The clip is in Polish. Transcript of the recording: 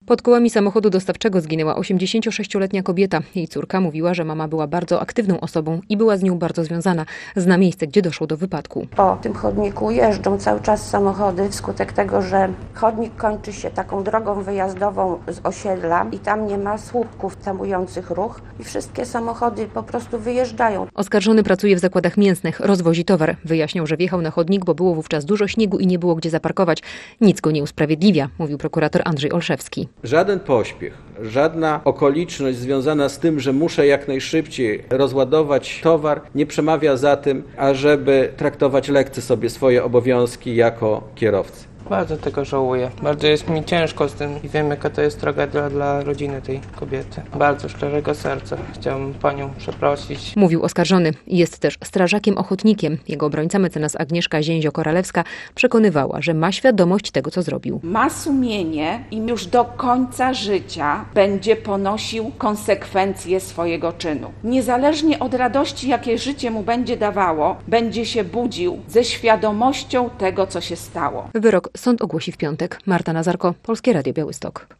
Pod kołami samochodu dostawczego zginęła 86-letnia kobieta. Jej córka mówiła, że mama była bardzo aktywną osobą i była z nią bardzo związana. Zna miejsce, gdzie doszło do wypadku. Po tym chodniku jeżdżą cały czas samochody wskutek tego, że chodnik kończy się taką drogą wyjazdową z osiedla i tam nie ma słupków tamujących ruch i wszystkie samochody po prostu wyjeżdżają. Oskarżony pracuje w zakładach mięsnych, rozwozi towar. Wyjaśniał, że wjechał na chodnik, bo było wówczas dużo śniegu i nie było gdzie zaparkować. Nic go nie usprawiedliwia, mówił prokurator Andrzej Olszewski. Żaden pośpiech, żadna okoliczność związana z tym, że muszę jak najszybciej rozładować towar, nie przemawia za tym, ażeby traktować lekce sobie swoje obowiązki jako kierowcy. Bardzo tego żałuję. Bardzo jest mi ciężko z tym i wiem, jaka to jest tragedia dla rodziny tej kobiety. Bardzo szczerego serca chciałbym panią przeprosić. Mówił oskarżony. Jest też strażakiem ochotnikiem. Jego obrońca mecenas Agnieszka Zięzio-Koralewska przekonywała, że ma świadomość tego, co zrobił. Ma sumienie i już do końca życia będzie ponosił konsekwencje swojego czynu. Niezależnie od radości, jakie życie mu będzie dawało, będzie się budził ze świadomością tego, co się stało. Wyrok sąd ogłosi w piątek. Marta Nazarko, Polskie Radio Białystok.